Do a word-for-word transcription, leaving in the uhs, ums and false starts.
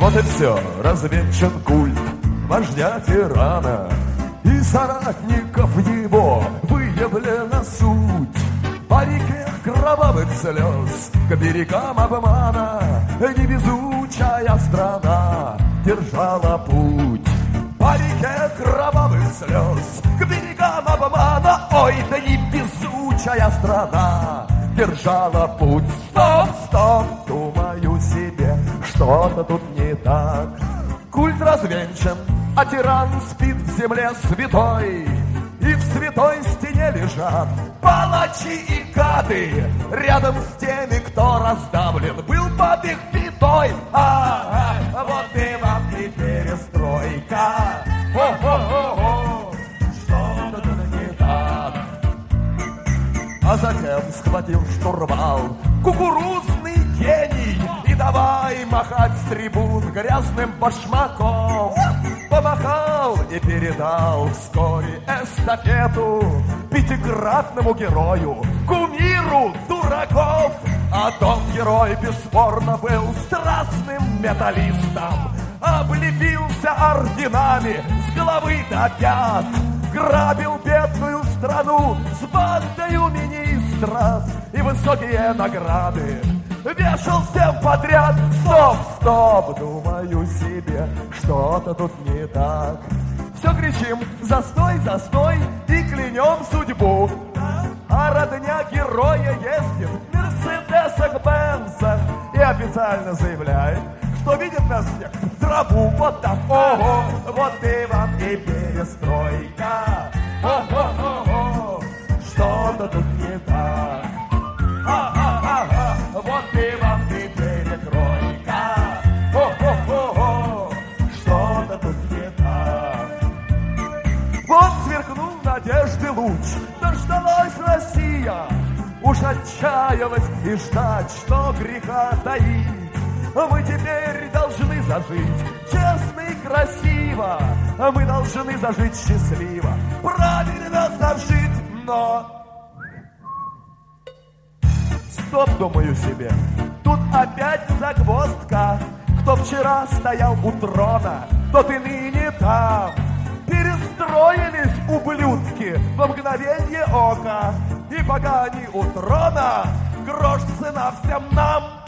Вот и все, развенчан культ вождя тирана, и соратников его выявлена суть. По реке кровавых слез к берегам обмана невезучая страна держала путь. По реке кровавых слез к берегам обмана, ой, да невезучая страна держала путь. Стоп, стоп, думаю себе, что-то тут не так. Культ развенчан, а тиран спит в земле святой, и в святой стене лежат палачи и гады, рядом с теми, кто раздавлен был под их пятой. А, а вот и вам и перестройка. О-о-о-о, что-то тут не так. А затем схватил штурвал кукурузный гений и давай махать с трибун грязным башмаком. Помахал и передал вскоре эстафету пятикратному герою, кумиру дураков. А тот герой бесспорно был страстным металлистом, облепился орденами с головы до пят, грабил бедную страну с бандою министров и высокие награды вешал всем подряд. Стоп, стоп, думаю себе, что-то тут не так. Все кричим: застой, застой, и клянем судьбу. А родня героя ездит в мерседесах, бензах и официально заявляет, что видит нас всех в траву. Вот так, ого, вот и вам и перестройка. Ого-го-го, что-то тут не так. А-а-а-а, вот и вам и перекройка. О-о-о-о, что-то тут не так. Вот сверкнул надежды луч, дождалась Россия, уж отчаялась и ждать, что греха таить. Мы теперь должны зажить честно и красиво, мы должны зажить счастливо, правильно зажить, но... Стоп, думаю себе, тут опять загвоздка. Кто вчера стоял у трона, тот и ныне там. Перестроились ублюдки во мгновенье ока, и пока они у трона, грош цена всем нам.